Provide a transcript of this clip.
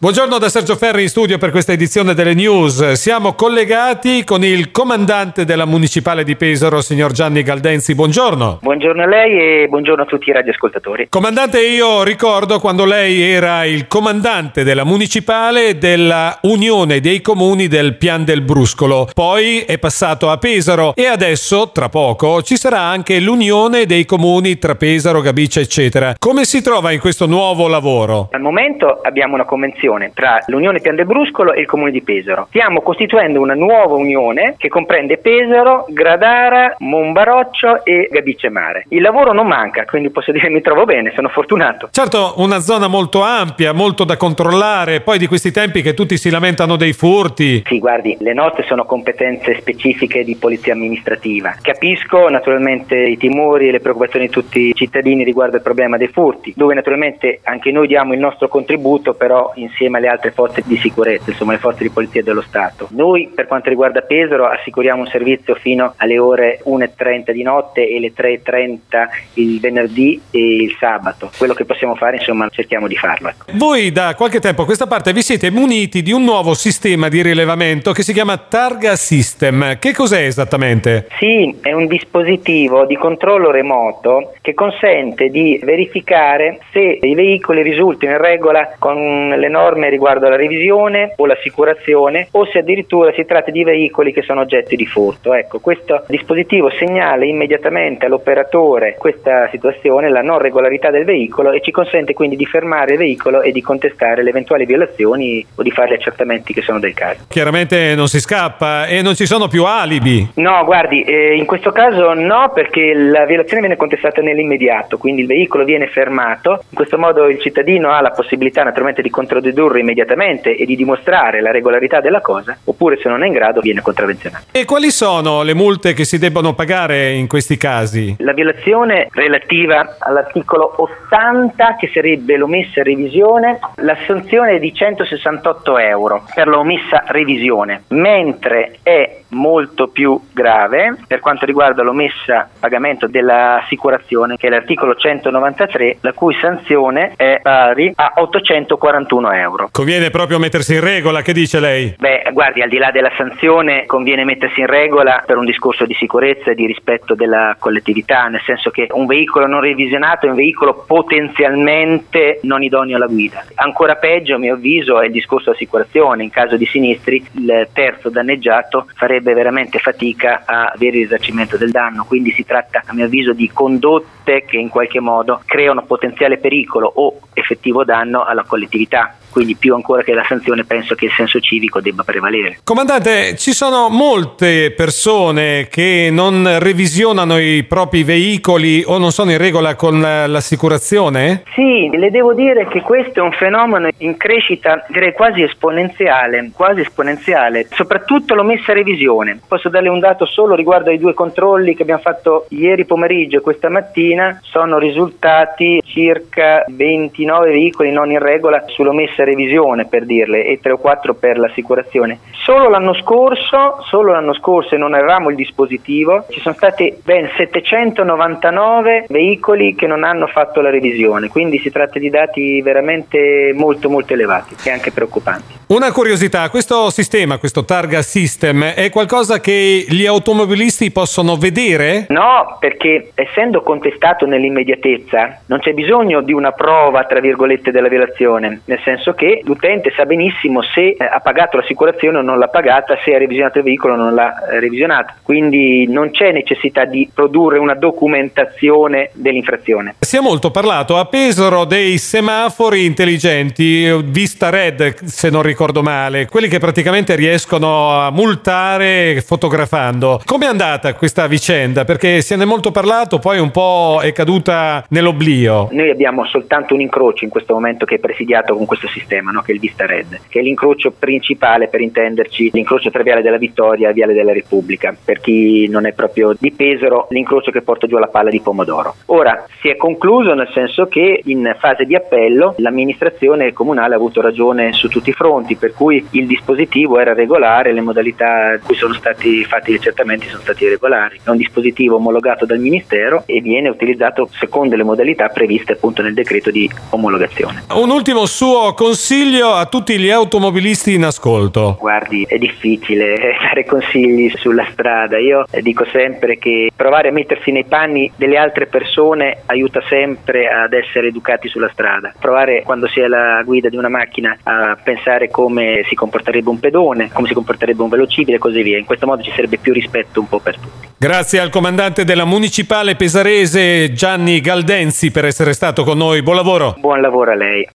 Buongiorno da Sergio Ferri in studio per questa edizione delle News. Siamo collegati con il comandante della Municipale di Pesaro, signor Gianni Galdenzi. Buongiorno. Buongiorno a lei e buongiorno a tutti i radioascoltatori. Comandante, io ricordo quando lei era il comandante della Municipale della Unione dei Comuni del Pian del Bruscolo. Poi è passato a Pesaro e adesso, tra poco, ci sarà anche l'Unione dei Comuni tra Pesaro, Gabice, eccetera. Come si trova in questo nuovo lavoro? Al momento abbiamo una convenzione tra l'Unione Pian del Bruscolo e il Comune di Pesaro. Stiamo costituendo una nuova unione che comprende Pesaro, Gradara, Monbaroccio e Gabice Mare. Il lavoro non manca, quindi posso dire che mi trovo bene, sono fortunato. Certo, una zona molto ampia, molto da controllare, poi di questi tempi che tutti si lamentano dei furti. Sì, guardi, le nostre sono competenze specifiche di polizia amministrativa. Capisco naturalmente i timori e le preoccupazioni di tutti i cittadini riguardo il problema dei furti, dove naturalmente anche noi diamo il nostro contributo, però insieme alle altre forze di sicurezza, insomma le forze di polizia dello Stato. Noi per quanto riguarda Pesaro assicuriamo un servizio fino alle ore 1:30 di notte e le 3:30 il venerdì e il sabato. Quello che possiamo fare, insomma, cerchiamo di farlo. Voi da qualche tempo a questa parte vi siete muniti di un nuovo sistema di rilevamento che si chiama Targa System. Che cos'è esattamente? Sì, è un dispositivo di controllo remoto che consente di verificare se i veicoli risultino in regola con le norme riguardo alla revisione o l'assicurazione o se addirittura si tratta di veicoli che sono oggetto di furto. Ecco, questo dispositivo segnala immediatamente all'operatore questa situazione, la non regolarità del veicolo, e ci consente quindi di fermare il veicolo e di contestare le eventuali violazioni o di fare gli accertamenti che sono del caso. Chiaramente non si scappa e non ci sono più alibi. No, guardi, in questo caso no, perché la violazione viene contestata nell'immediato, quindi il veicolo viene fermato. In questo modo il cittadino ha la possibilità naturalmente di contraddedurre immediatamente e di dimostrare la regolarità della cosa, oppure se non è in grado viene contravvenzionato. E quali sono le multe che si debbono pagare in questi casi? La violazione relativa all'articolo 80, che sarebbe l'omessa revisione, la sanzione è di 168 euro per l'omessa revisione, mentre è molto più grave per quanto riguarda l'omessa pagamento dell'assicurazione, che è l'articolo 193, la cui sanzione è pari a 841 euro. Conviene proprio mettersi in regola, che dice lei? Beh, guardi, al di là della sanzione conviene mettersi in regola per un discorso di sicurezza e di rispetto della collettività, nel senso che un veicolo non revisionato è un veicolo potenzialmente non idoneo alla guida. Ancora peggio, a mio avviso, è il discorso assicurazione. In caso di sinistri il terzo danneggiato farebbe veramente fatica a avere il risarcimento del danno, quindi si tratta, a mio avviso, di condotte che in qualche modo creano potenziale pericolo o effettivo danno alla collettività. Quindi più ancora che la sanzione penso che il senso civico debba prevalere. Comandante, ci sono molte persone che non revisionano i propri veicoli o non sono in regola con l'assicurazione? Sì, le devo dire che questo è un fenomeno in crescita, direi quasi esponenziale, soprattutto l'omessa revisione. Posso darle un dato solo riguardo ai 2 controlli che abbiamo fatto ieri pomeriggio e questa mattina. Sono risultati circa 29 veicoli non in regola sull'omessa revisione, per dirle, e 3 o 4 per l'assicurazione. Solo l'anno scorso, e non avevamo il dispositivo, ci sono stati ben 799 veicoli che non hanno fatto la revisione, quindi si tratta di dati veramente molto molto elevati e anche preoccupanti. Una curiosità, questo sistema, questo Targa System, è qualcosa che gli automobilisti possono vedere? No, perché essendo contestato nell'immediatezza non c'è bisogno di una prova, tra virgolette, della violazione, nel senso che l'utente sa benissimo se ha pagato l'assicurazione o non l'ha pagata, se ha revisionato il veicolo o non l'ha revisionato, quindi non c'è necessità di produrre una documentazione dell'infrazione. Si è molto parlato a Pesaro dei semafori intelligenti, Vista Red se non ricordo male, quelli che praticamente riescono a multare fotografando. Com'è andata questa vicenda? Perché se ne è molto parlato, poi un po' è caduta nell'oblio. Noi abbiamo soltanto un incrocio in questo momento che è presidiato con questo sistema, no? Che è il Vista Red, che è l'incrocio principale, per intenderci, l'incrocio tra Viale della Vittoria e Viale della Repubblica. Per chi non è proprio di Pesaro, l'incrocio che porta giù alla palla di Pomodoro. Ora si è concluso, nel senso che in fase di appello l'amministrazione comunale ha avuto ragione su tutti i fronti. conti, per cui il dispositivo era regolare, le modalità in cui sono stati fatti gli accertamenti sono stati regolari. È un dispositivo omologato dal Ministero e viene utilizzato secondo le modalità previste appunto nel decreto di omologazione. Un ultimo suo consiglio a tutti gli automobilisti in ascolto. Guardi, è difficile dare consigli sulla strada. Io dico sempre che provare a mettersi nei panni delle altre persone aiuta sempre ad essere educati sulla strada. Provare quando si è alla guida di una macchina a pensare come si comporterebbe un pedone, come si comporterebbe un velocipede e così via. In questo modo ci sarebbe più rispetto un po' per tutti. Grazie al comandante della municipale pesarese Gianni Galdenzi per essere stato con noi. Buon lavoro. Buon lavoro a lei.